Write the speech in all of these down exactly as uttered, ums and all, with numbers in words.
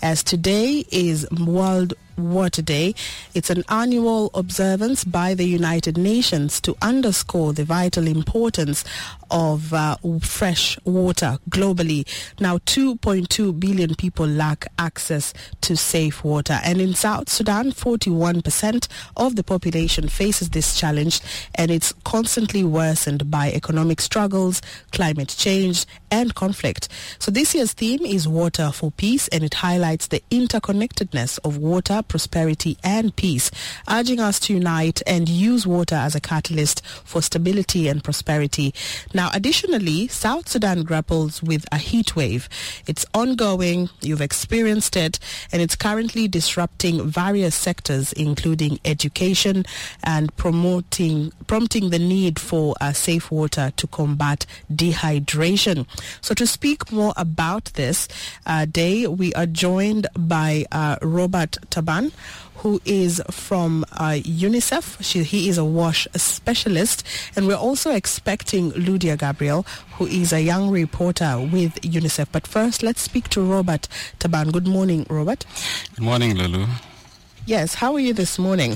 as today is World Water Day. It's an annual observance by the United Nations to underscore the vital importance of uh, fresh water globally. Now, two point two billion people lack access to safe water. And in South Sudan, forty-one percent of the population faces this challenge, and it's constantly worsened by economic struggles, climate change, and conflict. So this year's theme is Water for Peace, and it highlights the interconnectedness of water, prosperity, and peace, urging us to unite and use water as a catalyst for stability and prosperity. Now, additionally, South Sudan grapples with a heat wave. It's ongoing, you've experienced it, and it's currently disrupting various sectors, including education, and promoting prompting the need for uh, safe water to combat dehydration. So to speak more about this uh, day, we are joined by uh, Robert Taban, who is from uh, UNICEF. She, he is a WASH specialist. And we're also expecting Ludia Gabriel, who is a young reporter with UNICEF. But first, let's speak to Robert Taban. Good morning, Robert. Good morning, Lulu. Yes, how are you this morning?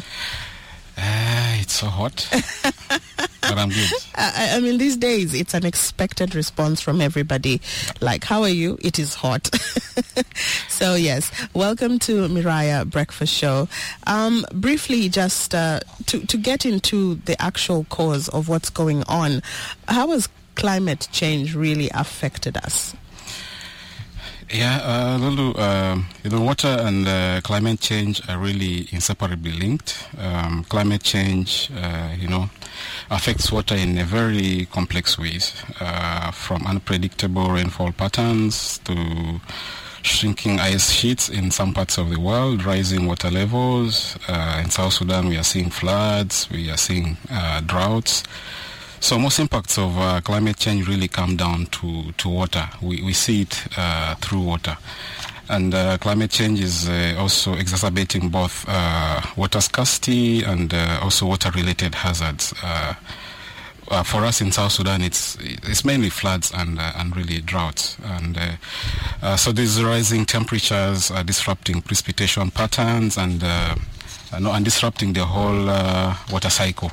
Uh, it's so hot, but I'm good. I, I mean, these days, it's an expected response from everybody. Like, how are you? It is hot. So, yes, welcome to Miraya Breakfast Show. Um, briefly, just uh, to, to get into the actual cause of what's going on, how has climate change really affected us? Yeah, uh, Lulu, uh, you know, water and uh, climate change are really inseparably linked. Um, climate change, uh, you know, affects water in a very complex ways, uh, from unpredictable rainfall patterns to shrinking ice sheets in some parts of the world, rising water levels. Uh, in South Sudan, we are seeing floods, we are seeing uh, droughts. So most impacts of uh, climate change really come down to, to water. We, we see it uh, through water. And uh, climate change is uh, also exacerbating both uh, water scarcity and uh, also water-related hazards. Uh, uh, for us in South Sudan, it's it's mainly floods and uh, and really droughts. And uh, uh, so these rising temperatures are disrupting precipitation patterns and, uh, and disrupting the whole uh, water cycle.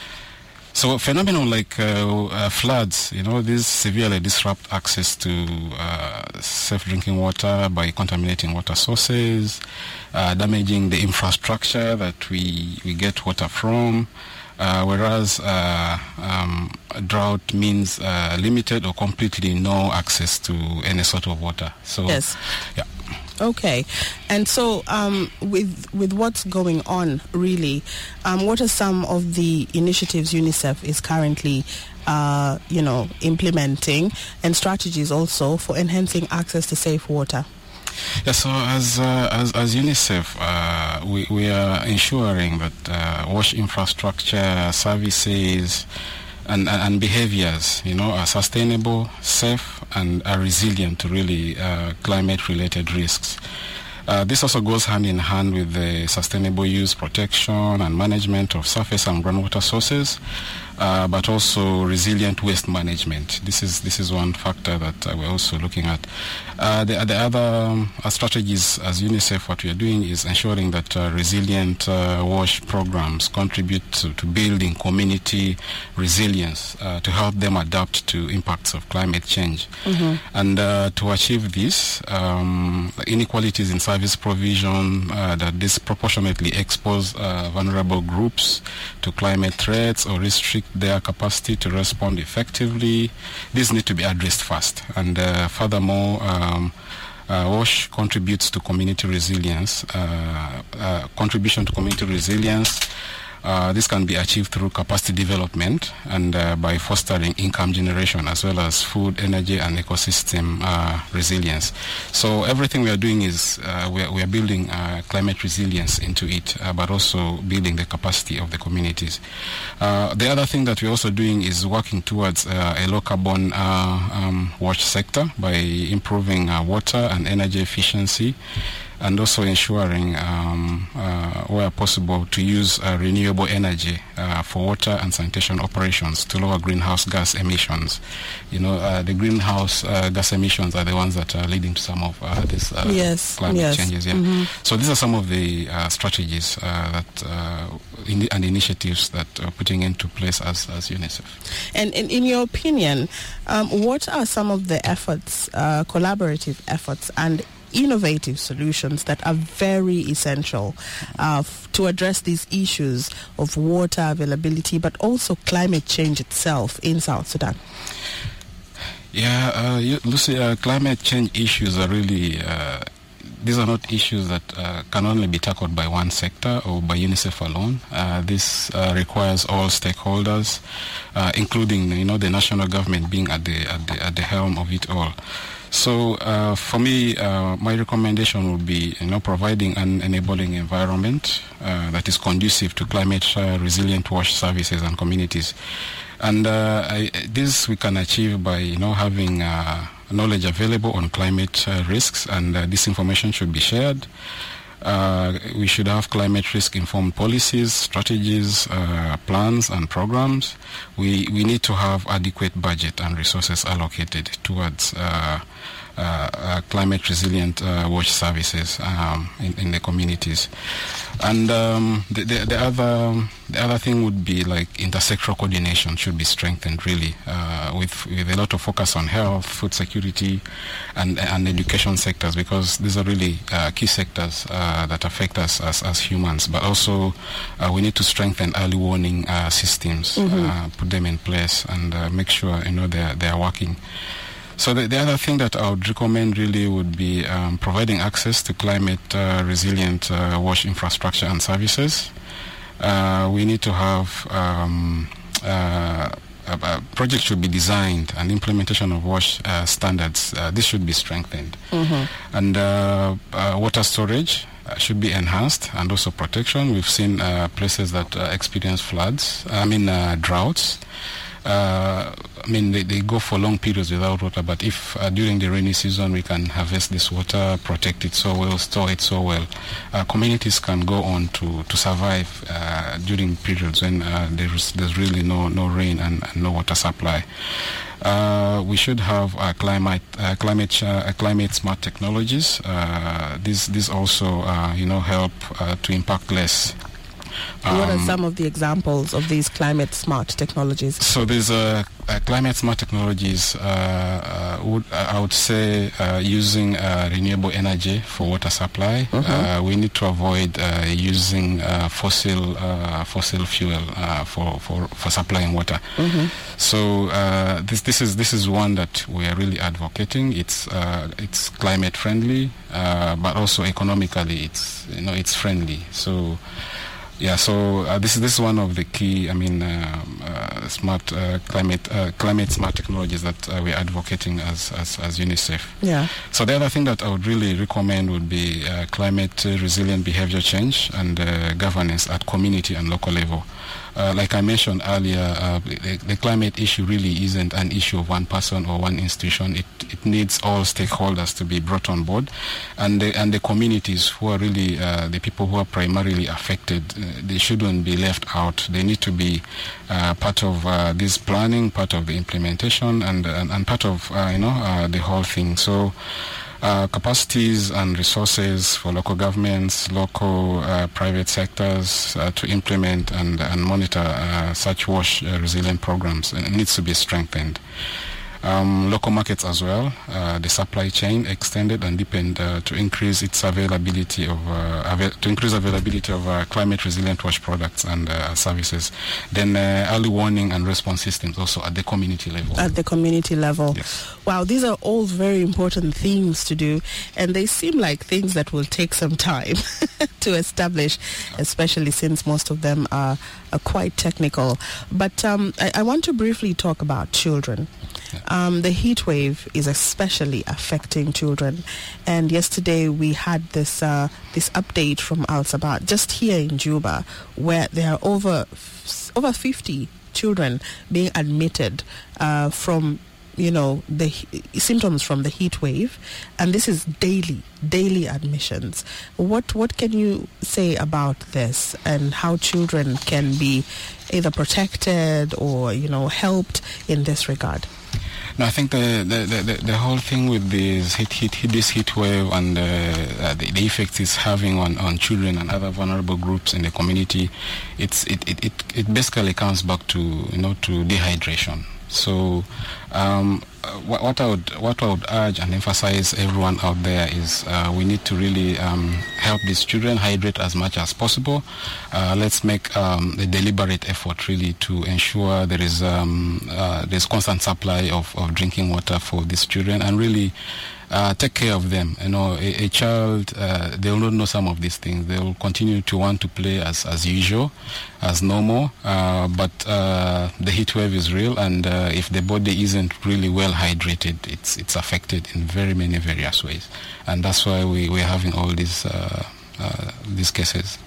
So phenomena like uh, uh, floods, you know, these severely disrupt access to uh, safe drinking water by contaminating water sources, uh, damaging the infrastructure that we, we get water from, uh, whereas uh, um, drought means uh, limited or completely no access to any sort of water. So, yes. Yeah. Okay, and so um, with with what's going on, really, um, what are some of the initiatives UNICEF is currently, uh, you know, implementing, and strategies also for enhancing access to safe water? Yeah, so as uh, as, as UNICEF, uh, we we are ensuring that uh, WASH infrastructure, services, and, and and behaviors, you know, are sustainable, safe, and are resilient to really uh, climate-related risks. Uh, this also goes hand in hand with the sustainable use, protection, and management of surface and groundwater sources, uh, but also resilient waste management. This is this is one factor that uh, we're also looking at. Uh, the, the other um, uh, strategies as UNICEF, what we are doing is ensuring that uh, resilient uh, WASH programs contribute to, to building community resilience uh, to help them adapt to impacts of climate change. Mm-hmm. And uh, to achieve this, um, inequalities in service provision uh, that disproportionately expose uh, vulnerable groups to climate threats or restrict their capacity to respond effectively, these need to be addressed fast. And uh, furthermore, um, uh, WASH contributes to community resilience, uh, uh, contribution to community resilience. Uh, this can be achieved through capacity development and uh, by fostering income generation as well as food, energy, and ecosystem uh, resilience. So everything we are doing is uh, we, are, we are building uh, climate resilience into it, uh, but also building the capacity of the communities. Uh, the other thing that we're also doing is working towards uh, a low carbon uh, um, WASH sector by improving uh, water and energy efficiency. and also ensuring, um, uh, where possible, to use uh, renewable energy uh, for water and sanitation operations to lower greenhouse gas emissions. You know, uh, the greenhouse uh, gas emissions are the ones that are leading to some of uh, these uh, yes, climate yes. changes. Yeah. Mm-hmm. So these are some of the uh, strategies uh, that uh, in the, and initiatives that are putting into place as, as UNICEF. And, and in your opinion, um, what are some of the efforts, uh, collaborative efforts, and innovative solutions that are very essential uh, f- to address these issues of water availability, but also climate change itself in South Sudan? Yeah, uh, you, Lucy, uh, climate change issues are really, uh, these are not issues that uh, can only be tackled by one sector or by UNICEF alone. Uh, this uh, requires all stakeholders, uh, including, you know, the national government being at the at the, at the helm of it all. So uh, for me, uh, my recommendation would be, you know, providing an enabling environment uh, that is conducive to climate uh, resilient wash services and communities. And uh, I, this we can achieve by, you know, having uh, knowledge available on climate uh, risks, and uh, this information should be shared. Uh, we should have climate risk-informed policies, strategies, uh, plans, and programs. We we need to have adequate budget and resources allocated towards uh, uh, uh, climate-resilient uh, wash services um, in, in the communities. And um, the, the, the other the other thing would be like intersectoral coordination should be strengthened, really, uh, with with a lot of focus on health, food security, and and education sectors, because these are really uh, key sectors uh, that affect us as, as humans. But also, uh, we need to strengthen early warning uh, systems, mm-hmm. uh, put them in place, and uh, make sure, you know, they are, they are working. So the, the other thing that I would recommend really would be um, providing access to climate uh, resilient uh, wash infrastructure and services. Uh, we need to have um, uh, a, a project should be designed, and implementation of wash uh, standards. Uh, this should be strengthened, mm-hmm. and uh, uh, water storage uh, should be enhanced, and also protection. We've seen uh, places that uh, experience floods. I mean uh, droughts. Uh, I mean, they, they go for long periods without water, but if uh, during the rainy season we can harvest this water, protect it so well, store it so well, uh, communities can go on to, to survive uh, during periods when uh, there's, there's really no, no rain and, and no water supply. Uh, we should have uh, climate uh, climate uh, climate smart technologies. Uh, these these also uh, you know help uh, to impact less. Um, what are Um, some of the examples of these climate smart technologies? So there's uh, uh, climate smart technologies. Uh, uh, would, uh, I would say uh, using uh, renewable energy for water supply. Mm-hmm. Uh, we need to avoid uh, using uh, fossil uh, fossil fuel uh, for, for, for supplying water. Mm-hmm. So uh, this this is this is one that we are really advocating. It's uh, it's climate friendly, uh, but also economically it's you know it's friendly. So. Yeah, so uh, this is this is one of the key, I mean, um, uh, smart uh, climate uh, climate smart technologies that uh, we're advocating as, as as UNICEF. Yeah. So the other thing that I would really recommend would be uh, climate uh, resilient behavior change and uh, governance at community and local level. Uh, like I mentioned earlier, uh, the, the climate issue really isn't an issue of one person or one institution. It it needs all stakeholders to be brought on board, and the, and the communities who are really uh, the people who are primarily affected. Uh, they shouldn't be left out. They need to be uh, part of uh, this planning, part of the implementation, and and, and part of uh, you know uh, the whole thing. So. Uh, capacities and resources for local governments, local uh, private sectors uh, to implement and, and monitor uh, such wash uh, resilient programs uh, needs to be strengthened. Um, local markets as well, uh, the supply chain extended and deepened uh, to increase its availability of uh, avail- to increase availability of uh, climate resilient wash products and uh, services. Then uh, early warning and response systems also at the community level. At the community level. Yes. Wow, these are all very important things to do, and they seem like things that will take some time to establish, especially since most of them are, are quite technical. But um, I, I want to briefly talk about children. Um, the heat wave is especially affecting children, and yesterday we had this uh, this update from Al Sabah just here in Juba, where there are over over fifty children being admitted uh, from you know, the he- symptoms from the heat wave, and this is daily, daily admissions. What what can you say about this, and how children can be either protected or, you know, helped in this regard? No, I think the the, the, the whole thing with this heat, heat, heat this heat wave and uh, uh, the, the effects it's having on, on children and other vulnerable groups in the community, it's it, it, it, it basically comes back to, you know, to dehydration. So um, what, what I would what I would urge and emphasize everyone out there is uh, we need to really um, help these children hydrate as much as possible. Uh, let's make um, a deliberate effort really to ensure there is um, uh, there's constant supply of, of drinking water for these children, and really Uh, take care of them. You know, a, a child, uh, they will not know some of these things. They will continue to want to play as, as usual, as normal, uh, but uh, the heat wave is real, and uh, if the body isn't really well hydrated, it's it's affected in very many various ways, and that's why we, we're having all these uh, uh, these cases.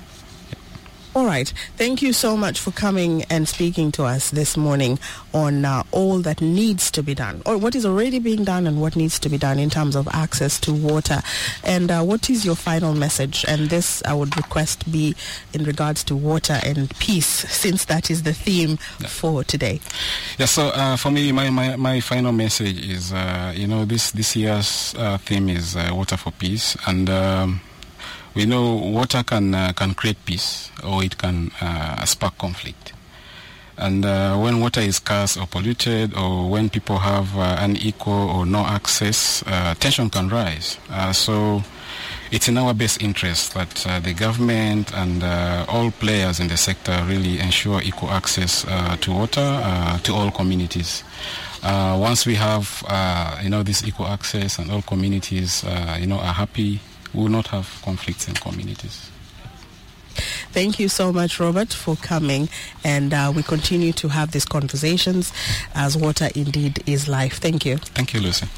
All right. Thank you so much for coming and speaking to us this morning on uh, all that needs to be done, or what is already being done and what needs to be done in terms of access to water. And uh, what is your final message? And this, I would request, be in regards to water and peace, since that is the theme yeah. for today. Yeah, so uh, for me, my, my, my final message is, uh, you know, this, this year's uh, theme is uh, Water for Peace. And um, we know water can uh, can create peace, or it can uh, spark conflict. And uh, when water is scarce or polluted, or when people have uh, unequal or no access, uh, tension can rise. Uh, so it's in our best interest that uh, the government and uh, all players in the sector really ensure equal access uh, to water uh, to all communities. Uh, once we have, uh, you know, this equal access and all communities, uh, you know, are happy, we will not have conflicts in communities. Thank you so much, Robert, for coming, and uh, we continue to have these conversations, as water indeed is life. Thank you. Thank you, Lucy.